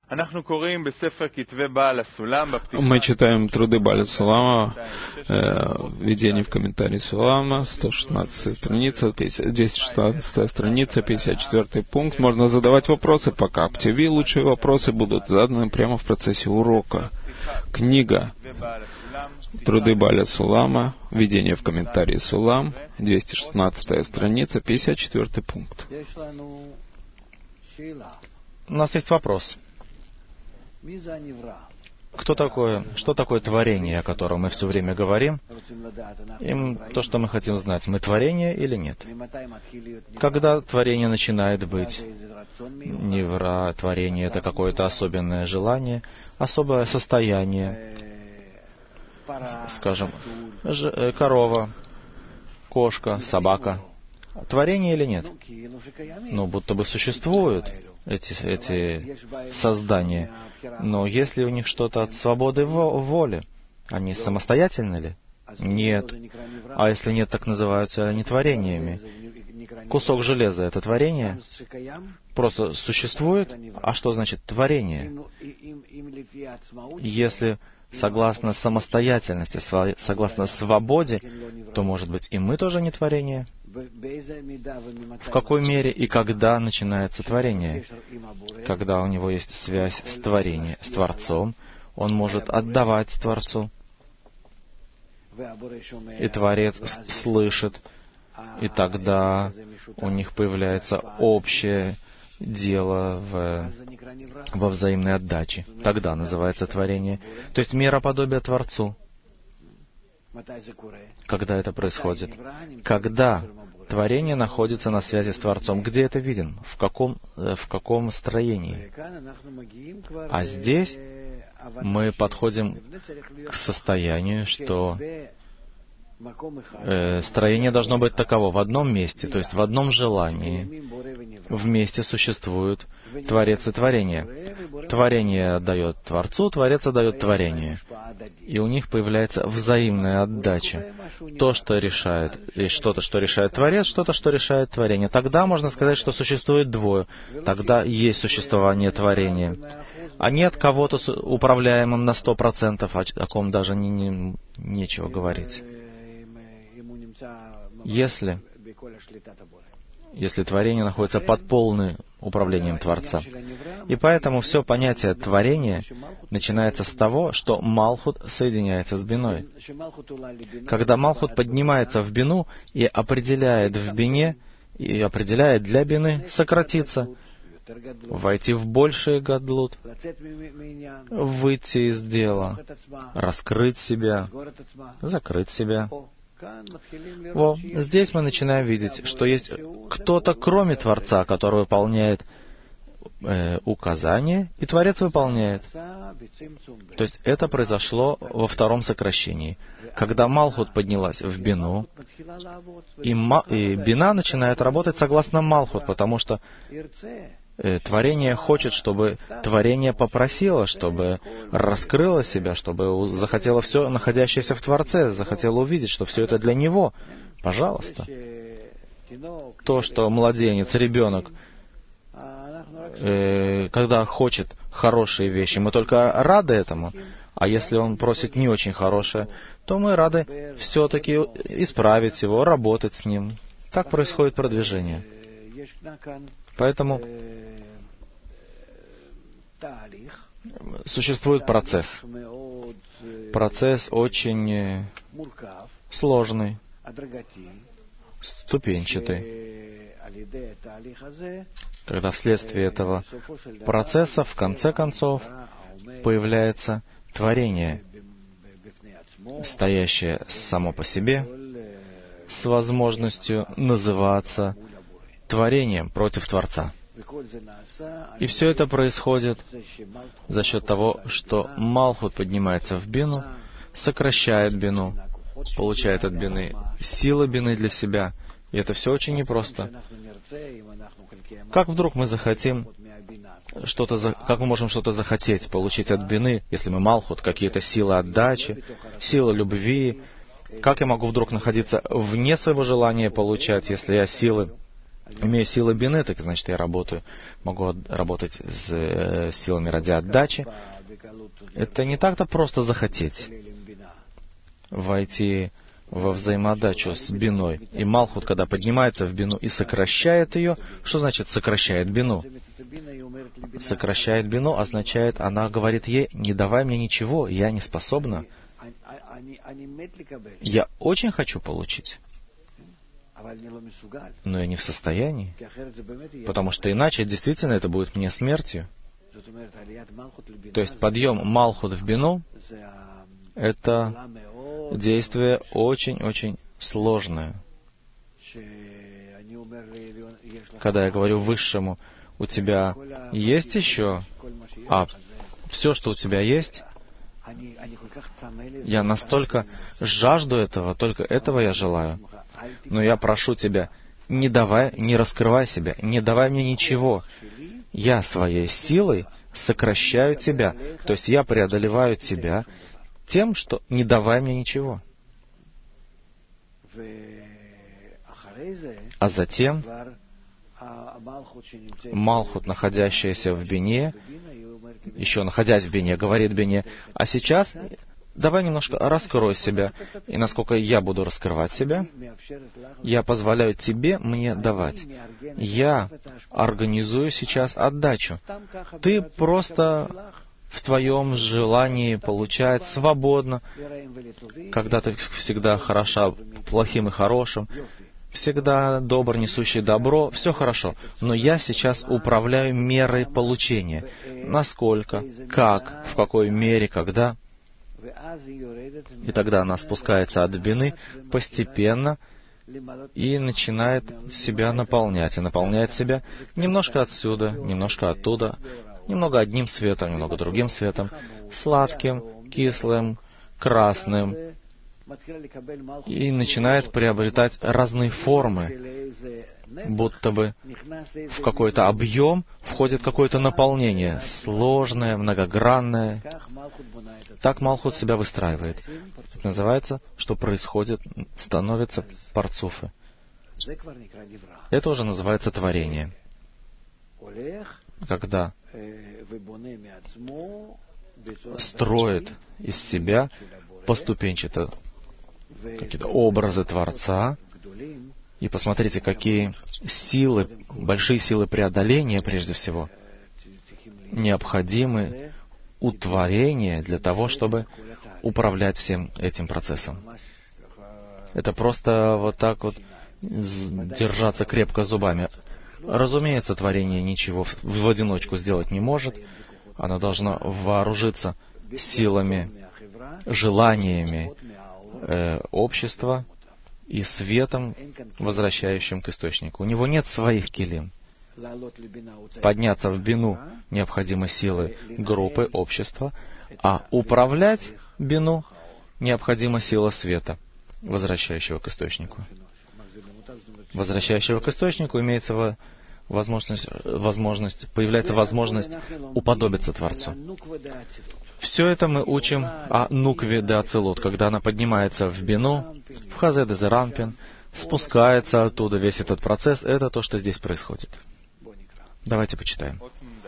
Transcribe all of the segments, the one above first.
Мы читаем труды Бааля Сулама, введение в комментарии Сулама, 116 страница, 216 страница, 54 пункт. Можно задавать вопросы пока. ПТВ лучшие вопросы будут заданы прямо в процессе урока. Книга Труды Бааля Сулама, введение в комментарии Сулам, 216 страница, 54 пункт. У нас есть вопрос. Что такое творение, о котором мы все время говорим? И то, что мы хотим знать, мы творение или нет? Когда творение начинает быть? Невра, творение — это какое-то особенное желание, особое состояние. Скажем, корова, кошка, собака. Творение или нет? Ну, будто бы существуют эти создания. Но есть ли у них что-то от свободы воли? Они самостоятельны ли? Нет. А если нет, так называются они творениями. Кусок железа — это творение? Просто существует? А что значит творение? Если согласно самостоятельности, согласно свободе, то, может быть, и мы тоже не творение? В какой мере и когда начинается творение? Когда у него есть связь с творением, с Творцом, он может отдавать Творцу. И Творец слышит, и тогда у них появляется общее дело во взаимной отдаче. Тогда называется творение. То есть мироподобие Творцу. Когда это происходит? Когда творение находится на связи с Творцом. Где это виден? В каком строении? А здесь мы подходим к состоянию, что строение должно быть таково в одном месте, то есть в одном желании. Вместе существуют Творец и творение. Творение отдает Творцу, Творец отдает творение. И у них появляется взаимная отдача. То, что решает, и что-то, что решает Творец, что-то, что решает творение. Тогда можно сказать, что существует двое. Тогда есть существование творения. А нет кого-то управляемым на 100%, о ком даже нечего говорить. Если творение находится под полным управлением Творца. И поэтому все понятие творения начинается с того, что Малхут соединяется с Биной. Когда Малхут поднимается в Бину и определяет в Бине, и определяет для Бины сократиться, войти в больший гадлут, выйти из дела, раскрыть себя, закрыть себя. Здесь мы начинаем видеть, что есть кто-то, кроме Творца, который выполняет указания, и Творец выполняет. То есть это произошло во втором сокращении. Когда Малхут поднялась в Бину, и Бина начинает работать согласно Малхут, потому что творение хочет, чтобы творение попросило, чтобы раскрыло себя, чтобы захотело все, находящееся в Творце, захотело увидеть, что все это для него. Пожалуйста. То, что младенец, ребенок, когда хочет хорошие вещи, мы только рады этому. А если он просит не очень хорошее, то мы рады все-таки исправить его, работать с ним. Так происходит продвижение. Поэтому существует процесс. Процесс очень сложный, ступенчатый. Когда вследствие этого процесса, в конце концов, появляется творение, стоящее само по себе, с возможностью называться творением против Творца. И все это происходит за счет того, что Малхут поднимается в Бину, сокращает Бину, получает от Бины силы Бины для себя. И это все очень непросто. Как вдруг мы захотим как мы можем что-то захотеть, получить от Бины, если мы Малхут, какие-то силы отдачи, силы любви? Как я могу вдруг находиться вне своего желания получать, если я силы имею силы бины, так значит я могу работать с силами ради отдачи. Это не так-то просто захотеть войти во взаимоотдачу с биной. И Малхут, когда поднимается в бину и сокращает ее, что значит сокращает бину? Сокращает бину означает, она говорит ей: не давай мне ничего, я не способна. Я очень хочу получить, но я не в состоянии, потому что иначе действительно это будет мне смертью. То есть подъем Малхут в бину — это действие очень-очень сложное. Когда я говорю Высшему: у тебя есть еще, все, что у тебя есть, я настолько жажду этого, только этого я желаю. Но я прошу тебя, не раскрывай себя, не давай мне ничего. Я своей силой сокращаю тебя, то есть я преодолеваю тебя тем, что не давай мне ничего. А затем Малхут, находящаяся в бине, еще находясь в бине, говорит бине: а сейчас давай немножко раскрой себя. И насколько я буду раскрывать себя, я позволяю тебе мне давать. Я организую сейчас отдачу. Ты просто в твоем желании получать свободно, когда ты всегда хороша плохим и хорошим, всегда добр, несущий добро, все хорошо. Но я сейчас управляю мерой получения. Насколько, как, в какой мере, когда. И тогда она спускается от бины постепенно и начинает себя наполнять. И наполняет себя немножко отсюда, немножко оттуда, немного одним светом, немного другим светом, сладким, кислым, красным, и начинает приобретать разные формы, будто бы в какой-то объем входит какое-то наполнение, сложное, многогранное. Так Малхут себя выстраивает. Это называется, что происходит, становятся парцуфы. Это уже называется творение. Когда строит из себя поступенчато какие-то образы Творца. И посмотрите, какие силы, большие силы преодоления, прежде всего, необходимы у творения для того, чтобы управлять всем этим процессом. Это просто вот так вот держаться крепко зубами. Разумеется, творение ничего в одиночку сделать не может. Оно должно вооружиться силами, желаниями общества и светом, возвращающим к источнику. У него нет своих килим. Подняться в бину необходимы силы группы, общества, а управлять бину необходима сила света, возвращающего к источнику. Возвращающего к источнику имеется появляется возможность уподобиться Творцу. Все это мы учим о нукве де ацилут, когда она поднимается в бину, в хазе де зерампин, спускается оттуда. Весь этот процесс — это то, что здесь происходит. Давайте почитаем.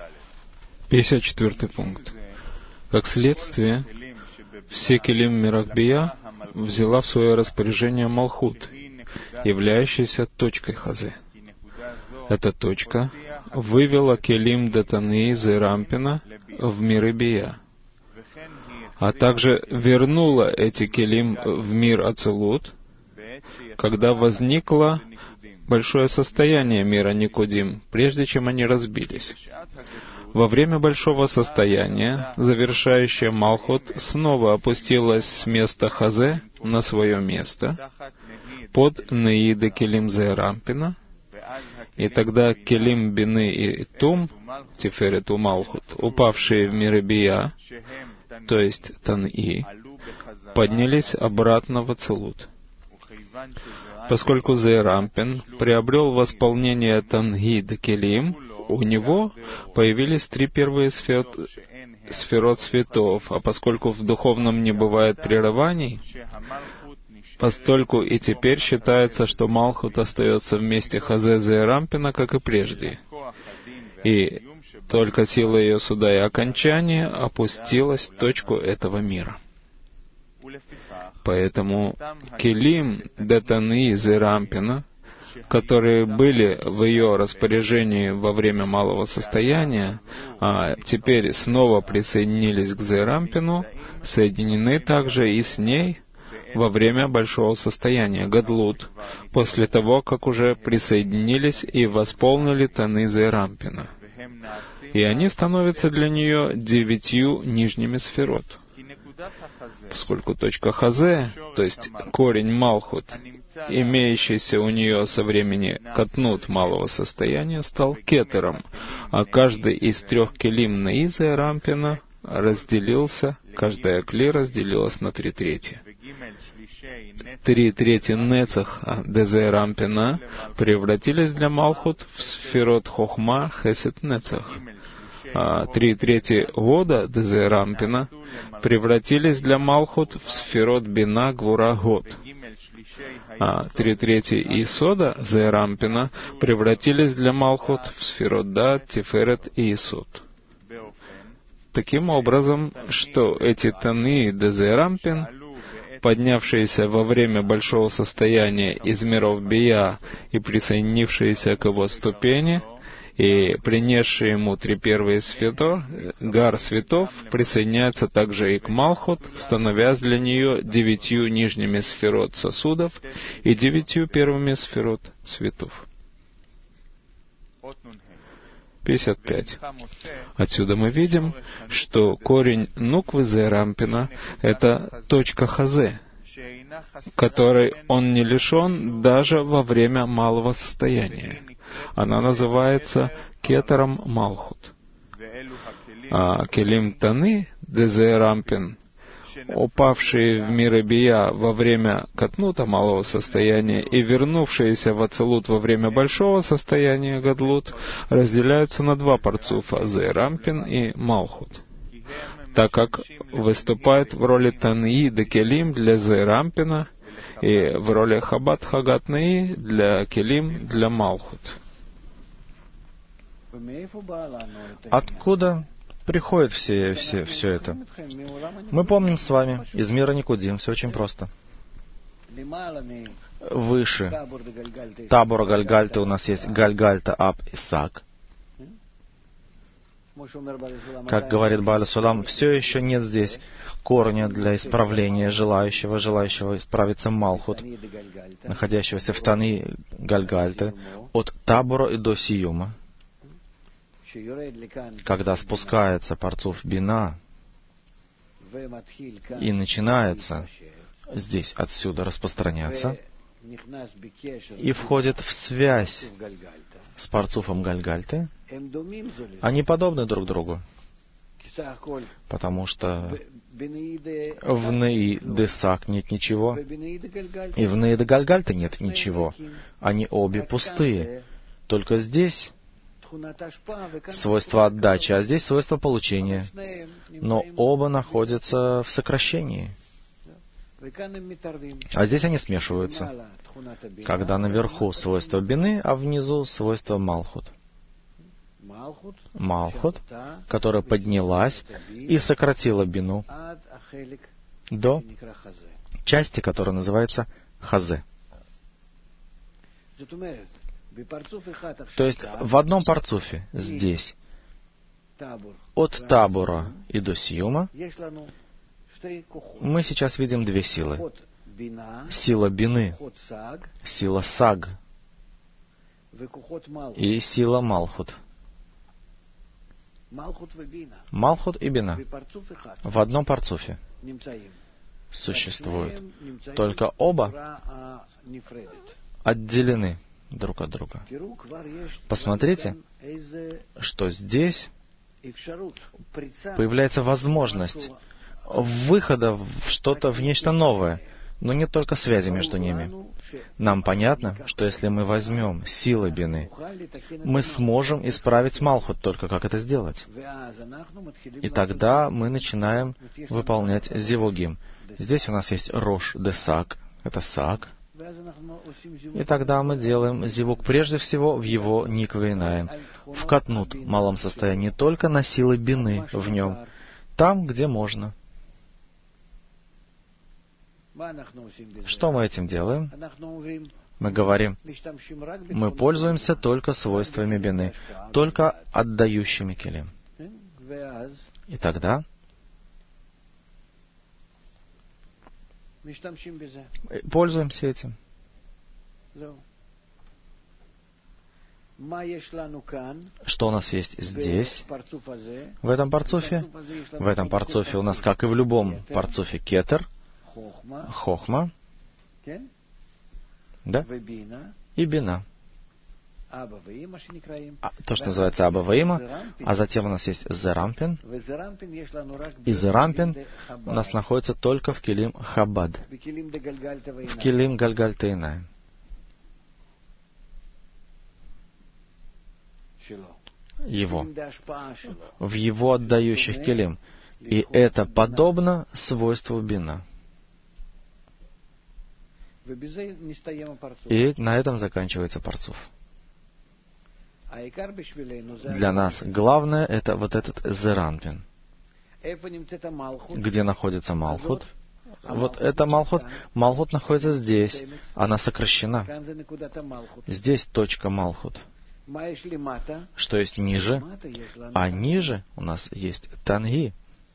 54 пункт. Как следствие, все келим Мирахбия взяла в свое распоряжение Малхут, являющаяся точкой хазе. Эта точка вывела келим Датаны Зерампина в мир Бия, а также вернула эти келим в мир Ацилут, когда возникло большое состояние мира Никудим, прежде чем они разбились. Во время большого состояния, завершающее Малхут снова опустилась с места Хазе на свое место под Неиды келим Зерампина, и тогда келим Бины и Тум, Тиферет у Малхут, упавшие в мир Бия, то есть Тан-И, поднялись обратно в Ацилут. Поскольку Зерампин приобрел восполнение Тан-И Келим, у него появились 3 первые сферот цветов, а поскольку в духовном не бывает прерываний, Постольку и теперь считается, что Малхут остается в месте Хазе Зеэрампина, как и прежде. И только сила ее суда и окончания опустилась в точку этого мира. Поэтому Келим Детаны Зеэрампина, которые были в ее распоряжении во время малого состояния, а теперь снова присоединились к Зеэрампину, соединены также и с ней во время большого состояния, Гадлут, после того, как уже присоединились и восполнили таны Зеэрампина. И они становятся для нее 9 нижними сферот. Поскольку точка Хазе, то есть корень Малхут, имеющийся у нее со времени Катнут малого состояния, стал Кетером, а каждый из 3 келим Неи Зеэрампина разделился, каждая кли разделилась на 3/3. 3/3 Нецах Дезеэрампина превратились для Малхут в сферот Хохма Хесед Нецах, а 3/3 года Дезеэрампина превратились для Малхут в сферот Бина Гвура Год, а 3/3 Исода Зеэрампина превратились для Малхут в сферот Да, Тиферет и Исод. Таким образом, что эти таны Дезеэрампин, поднявшиеся во время большого состояния из миров Бия и присоединившиеся к его ступени, и принесшие ему 3 первые сферот, гар светов, присоединяются также и к Малхут, становясь для нее 9 нижними сферот сосудов и 9 первыми сферот светов. 55. Отсюда мы видим, что корень Нуквы Зеэрампина — это точка Хазе, которой он не лишен даже во время малого состояния. Она называется Кетером Малхут. А Келим Таны Дезеэрампин, упавшие в миры Бия во время Катнута малого состояния и вернувшиеся в Ацелут во время большого состояния Гадлут, разделяются на 2 парцуфа — Зеэрампин и Малхут, так как выступают в роли Таньи де Келим для Зеэрампина и в роли Хабат Хагат Наи для Келим для Малхут. Откуда приходит все это? Мы помним с вами из мира Никудим, все очень просто. Выше Табора Гальгальта у нас есть Гальгальта Аб Исак. Как говорит Бааля Сулам, все еще нет здесь корня для исправления желающего исправиться Малхут, находящегося в Таны Гальгальты, от Табора и до Сиюма. Когда спускается парцуф Бина и начинается здесь, отсюда распространяться, и входит в связь с парцуфом Гальгальты, они подобны друг другу, потому что в Неи Десак нет ничего, и в Неи де Гальгальте нет ничего. Они обе пустые. Только здесь свойство отдачи, а здесь свойство получения. Но оба находятся в сокращении. А здесь они смешиваются, когда наверху свойство Бины, а внизу свойство Малхут. Малхут, которая поднялась и сократила Бину до части, которая называется Хазе. То есть в одном парцуфе здесь, от Табора и до Сиюма, мы сейчас видим 2 силы. Сила Бины, сила Саг и сила Малхут. Малхут и Бина в одном парцуфе существуют. Только оба отделены друг от друга. Посмотрите, что здесь появляется возможность выхода в что-то, в нечто новое, но нет только связи между ними. Нам понятно, что если мы возьмем силы Бины, мы сможем исправить Малхут, только как это сделать. И тогда мы начинаем выполнять Зивугим. Здесь у нас есть Рош Десак, это сак. И тогда мы делаем зивук прежде всего в его никвейнаем, в катнут, малом состоянии, только на силы бины в нем, там, где можно. Что мы этим делаем? Мы говорим, мы пользуемся только свойствами бины, только отдающими келим. И тогда пользуемся этим. Что у нас есть здесь, в этом парцуфе? В этом парцуфе у нас, как и в любом парцуфе, кетер, хохма, да? И бина. То, что называется Аба Ваима, а затем у нас есть Зерампин. И Зерампин у нас находится только в Келим Хабад, в Келим Гальгальтейнаем. Его. В его отдающих Келим. И это подобно свойству бина. И на этом заканчивается парцуф. Для нас главное это вот этот Зерампин. Где находится Малхут? Вот это Малхут. Малхут находится здесь. Она сокращена. Здесь точка Малхут. Что есть ниже? А ниже у нас есть Танги.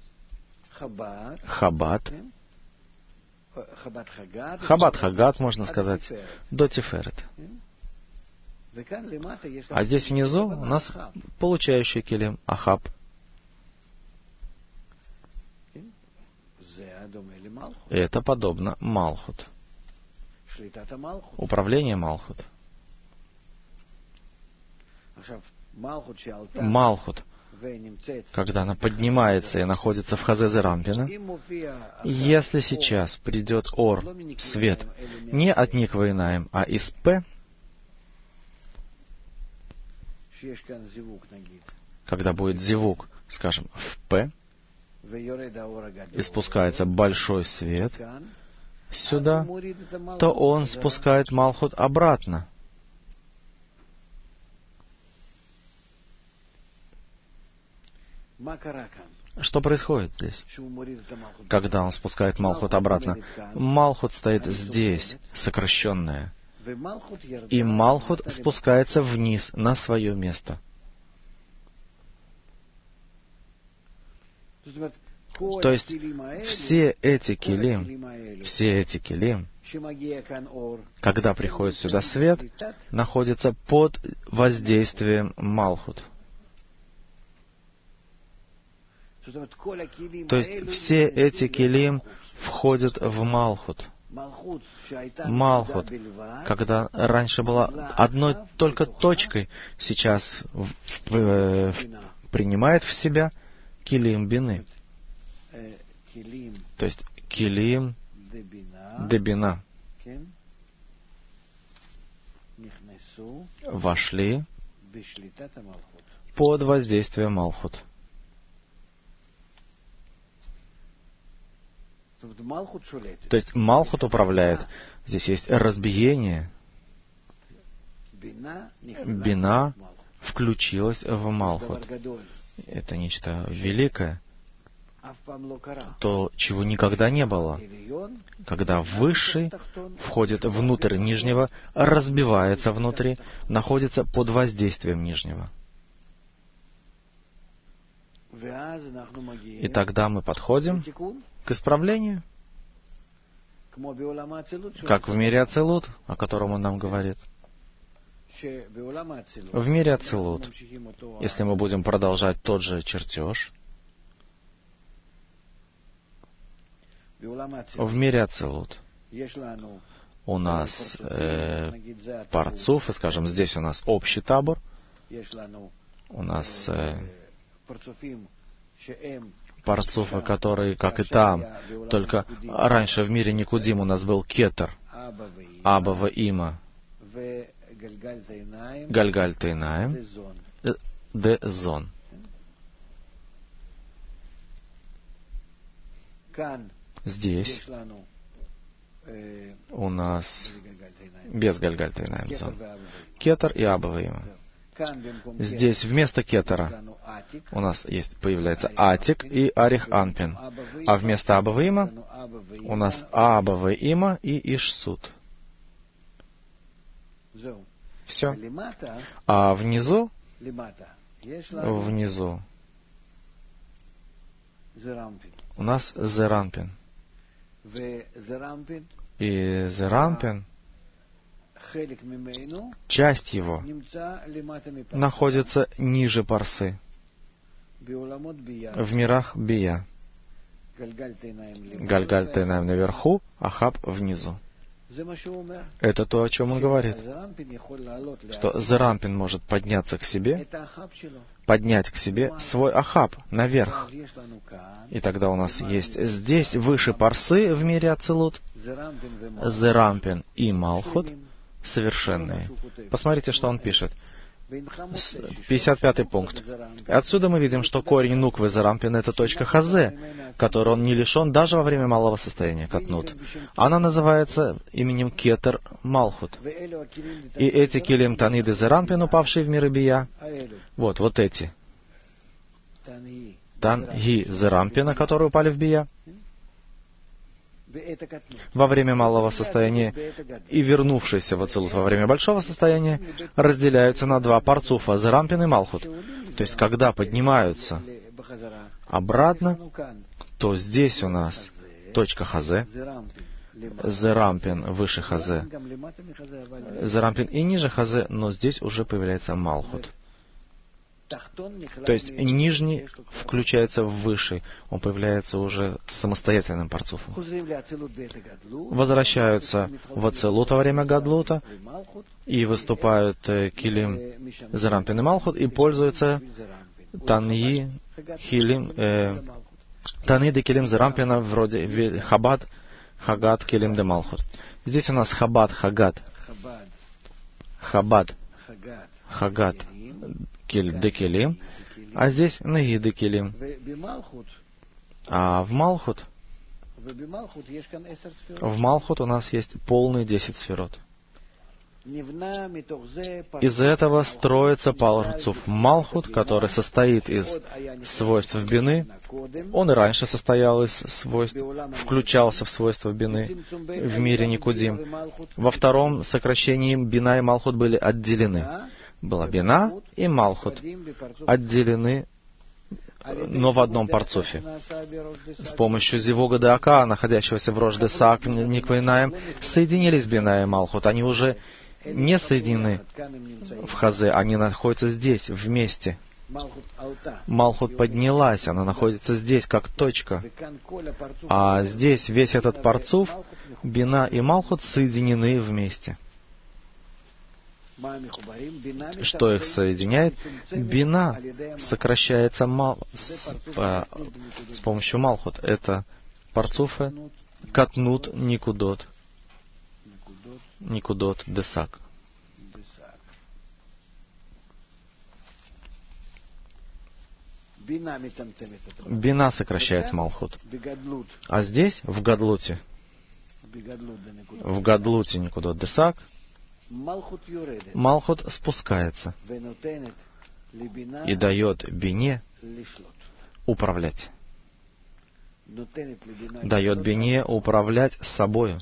Хабад. Хабад Хагат, можно сказать, до Тиферет. А здесь внизу у нас получающий келим Ахаб. И это подобно Малхут. Управление Малхут. Малхут, когда она поднимается и находится в Хазе Зерампина, если сейчас придет Ор, свет, не от Никвейнаем, а из П, когда будет зивук, скажем, в П, и спускается большой свет сюда, то он спускает Малхут обратно. Что происходит здесь? Когда он спускает Малхут обратно? Малхут стоит здесь, сокращенная. И Малхут спускается вниз, на свое место. То есть все эти келим, когда приходит сюда свет, находятся под воздействием Малхут. То есть все эти келим входят в Малхут. Малхут, когда раньше была одной только точкой, сейчас принимает в себя келим бины. То есть келим дебина вошли под воздействием Малхут. То есть Малхут управляет. Здесь есть разбиение. Бина включилась в Малхут. Это нечто великое. То, чего никогда не было. Когда Высший входит внутрь Нижнего, разбивается внутри, находится под воздействием Нижнего. И тогда мы подходим к исправлению, как в мире Ацилут, о котором он нам говорит. В мире Ацилут, если мы будем продолжать тот же чертеж, в мире Ацилут у нас парцуф, и, скажем, здесь у нас общий табор, у нас парцуфы, которые, как и там, только раньше в мире Никудим у нас был кетер, Аба Ваима, Гальгальтейнаем, Дезон. Здесь у нас без Гальгальта и Наимзон. Кетер и Абаваима. Здесь вместо кетера у нас появляется Атик и Арих Анпин. А вместо Абаваима у нас Абаваима и Ишсут. Все. А внизу у нас Зеранпин. И Зеранпин, часть его находится ниже парсы, в мирах Бия. Гальгальтейнаем наверху, Ахаб внизу. Это то, о чем он говорит. Что Зеранпин может подняться к себе, поднять к себе свой Ахаб наверх. И тогда у нас есть здесь, выше парсы в мире Ацилут, Зеранпин и Малхут совершенные. Посмотрите, что он пишет. 55-й пункт. Отсюда мы видим, что корень нуквы Зеранпин — это точка Хазе, которой он не лишен даже во время малого состояния, катнут. Она называется именем Кетер Малхут. И эти килим Таниды Зеранпин, упавшие в миры Бия, вот эти. Танги Зеранпина, которые упали в Бия, во время малого состояния и вернувшиеся в Ацилут во время большого состояния разделяются на два парцуфа — Зеранпин и Малхут. То есть, когда поднимаются обратно, то здесь у нас точка Хазе, Зеранпин выше Хазе, Зеранпин и ниже Хазе, но здесь уже появляется Малхут. То есть нижний включается в высший, он появляется уже самостоятельным парцуфом. Возвращаются в Ацилут во время Гадлута и выступают килим Зеранпин и Малхут и пользуются Таньи де килим Зеранпина вроде Хабад, Хагат, килим де Малхут. Здесь у нас Хабад, Хагат, Хагат, де килим, а здесь Наги де килим. А в Малхут у нас есть полные 10 сферот. Из этого строится парцуф Малхут, который состоит из свойств бины. Он и раньше состоял из свойств, включался в свойства бины в мире Никудим. Во втором сокращении бина и Малхут были отделены. Была бина и Малхут отделены, но в одном парцуфе. С помощью Зивога де Ака, находящегося в Рош де Саак, Никвейнаем, соединились бина и Малхут. Они уже не соединены в Хазе, они находятся здесь, вместе. Малхут поднялась, она находится здесь, как точка. А здесь весь этот парцуф, бина и Малхут соединены вместе. Что их соединяет? Бина сокращается с помощью Малхут. Это парцуфы Катнут Никудот. Никудот Десак. Бина сокращает Малхут. А здесь, в Гадлуте Никудот Десак, Малхут спускается и дает бине управлять. Дает бине управлять собою.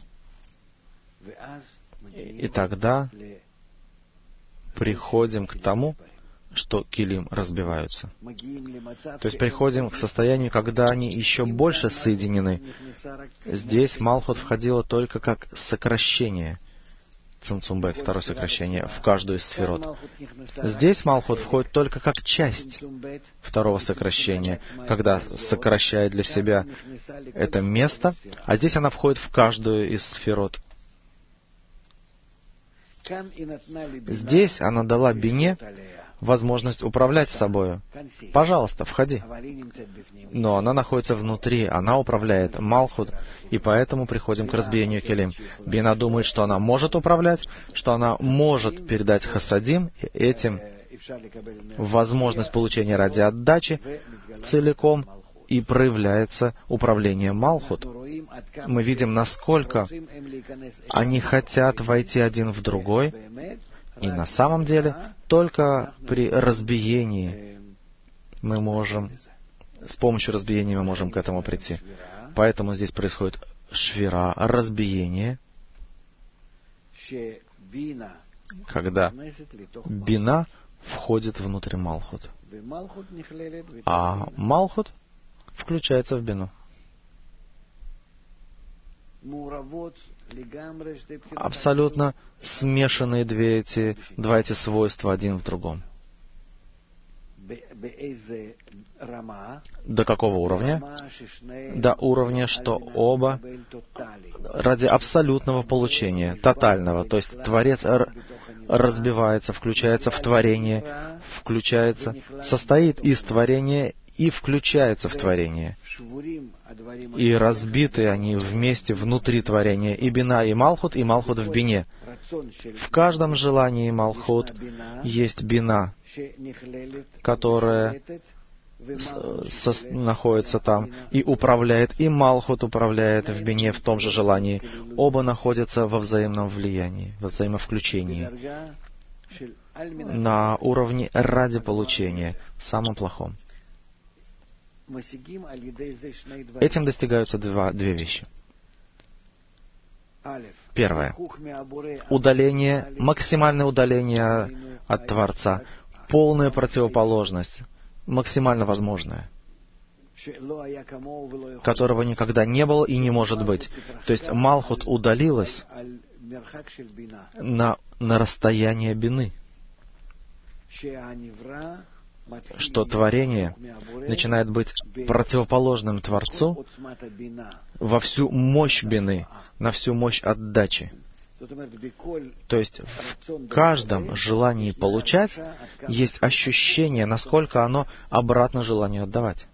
И тогда приходим к тому, что килим разбиваются. То есть приходим к состоянию, когда они еще больше соединены. Здесь Малхут входила только как сокращение. Цимцумбет, второе сокращение, в каждую из сферот. Здесь Малхут входит только как часть второго сокращения, когда сокращает для себя это место, а здесь она входит в каждую из сферот. Здесь она дала бине возможность управлять собою. Пожалуйста, входи. Но она находится внутри, она управляет Малхут, и поэтому приходим к разбиению килим. Бина думает, что она может управлять, что она может передать хасадим, этим возможность получения ради отдачи целиком, и проявляется управление Малхут. Мы видим, насколько они хотят войти один в другой, и на самом деле только при разбиении мы можем, с помощью разбиения мы можем к этому прийти. Поэтому здесь происходит швира, разбиение, когда бина входит внутрь Малхут, а Малхут включается в бину. Абсолютно смешанные два эти свойства один в другом. До какого уровня? До уровня, что оба ради абсолютного получения, тотального. То есть Творец разбивается, включается в творение, состоит из творения и включается в творение. И разбиты они вместе внутри творения. И бина, и малхут в бине. В каждом желании малхут есть бина, которая находится там и управляет, и малхут управляет в бине в том же желании. Оба находятся во взаимном влиянии, во взаимовключении, на уровне ради получения, самом плохом. Этим достигаются две вещи. Первое. Удаление, максимальное удаление от Творца, полная противоположность, максимально возможная, которого никогда не было и не может быть. То есть Малхут удалилась на расстояние бины, что творение начинает быть противоположным Творцу во всю мощь бины, на всю мощь отдачи. То есть в каждом желании получать есть ощущение, насколько оно обратно желанию отдавать.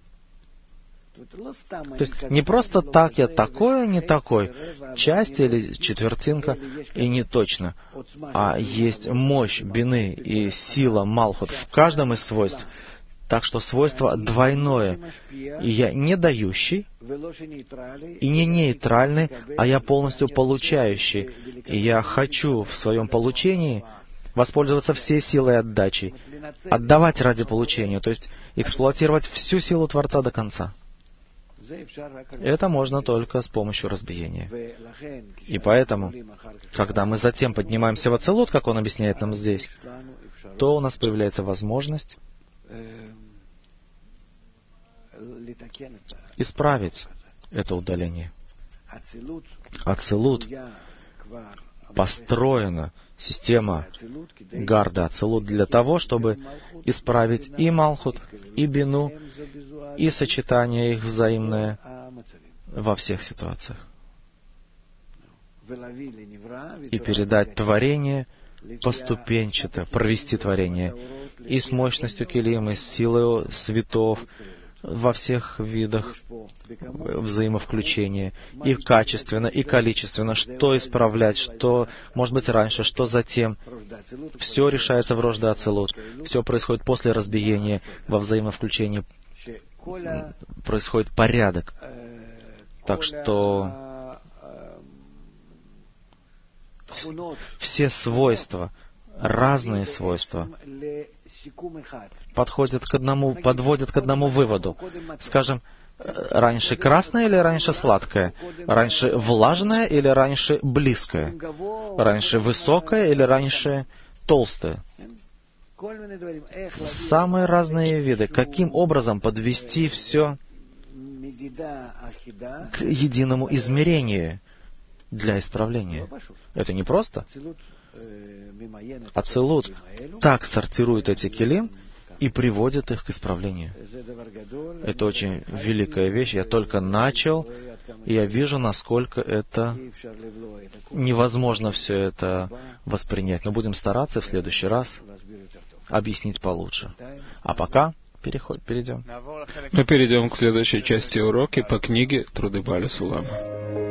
То есть не просто так я такой, а не такой, часть или четвертинка, и не точно, а есть мощь бины и сила малхут в каждом из свойств, так что свойство двойное. И я не дающий, и не нейтральный, а я полностью получающий. И я хочу в своем получении воспользоваться всей силой отдачи, отдавать ради получения, то есть эксплуатировать всю силу Творца до конца. Это можно только с помощью разбиения. И поэтому, когда мы затем поднимаемся в ацилут, как он объясняет нам здесь, то у нас появляется возможность исправить это удаление. Ацилут построена, система гарда ацилут для того, чтобы исправить и малхут, и бину, и сочетание их взаимное во всех ситуациях. И передать творение поступенчато, провести творение и с мощностью килим, и с силой светов, во всех видах взаимовключения, и качественно, и количественно, что исправлять, что, может быть, раньше, что затем. Все решается в рожда ацилут. Все происходит после разбиения, во взаимовключении. Происходит порядок. Так что все свойства, разные свойства, подводят к одному выводу. Скажем, раньше красное или раньше сладкое? Раньше влажное или раньше близкое? Раньше высокое или раньше толстое? Самые разные виды. Каким образом подвести все к единому измерению для исправления? Это не просто. Ацилут так сортирует эти килим и приводит их к исправлению. Это очень великая вещь. Я только начал, и я вижу, насколько это невозможно все это воспринять. Но будем стараться в следующий раз объяснить получше. А пока перейдем. Мы перейдем к следующей части урока по книге «Труды Бааля Сулама».